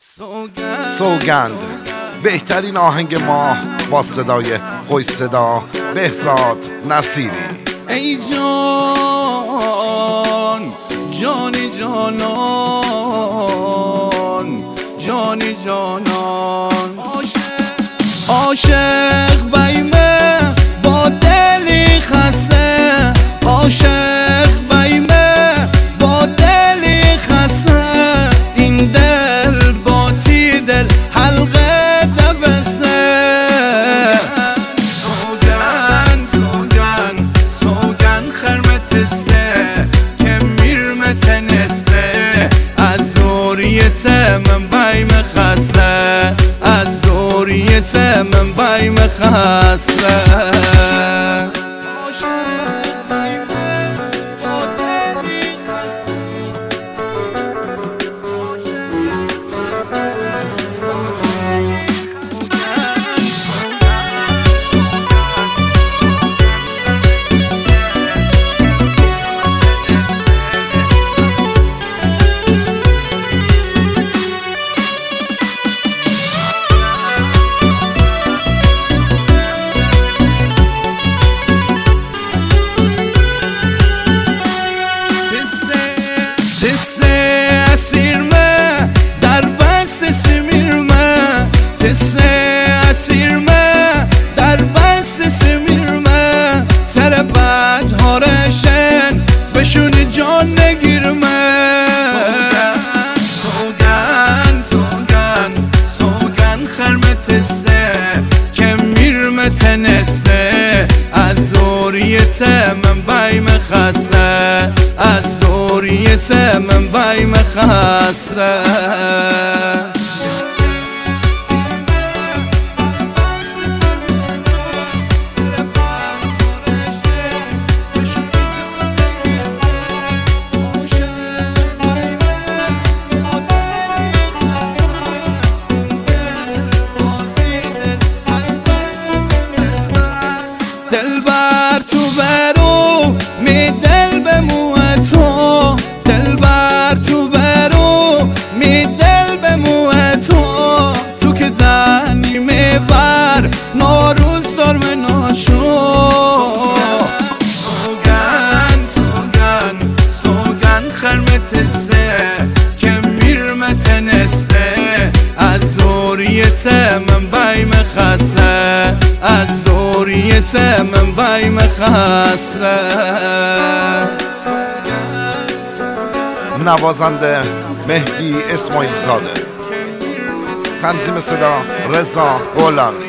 سوگند بهترین آهنگ ما با صدای خوش صدا بهزاد نصیری. ای جان جانی جانان جانی جانان عاشق بیمه با دلی خسته، عاشق بیمه با دلی خسته، این دل با تی دل حلقه دبسته. سوگن سوگن سوگن خرمتسته که میرمتنسته از دوریت من بایم خسته، از دوریت من بایم خسته. بشون جان نگیرمه. سوگن سوگن سوگن خرمتسته که میرمتنسته از دوریت من بایم خسته، از دوریت من بایم خسته. دلبر تو برو می دل به موه تو، دلبر تو برو می دل به موه تو، تو که دنی می بر ناروز دارم ناشو. سوگن سوگن سوگن خرمتسته که میرمتنسته از دوریت من بایم خسته، از دوریت من بایم خسته. نوازنده مهدی اسماعیل زاده، تنظیم صدا رضا غلامی.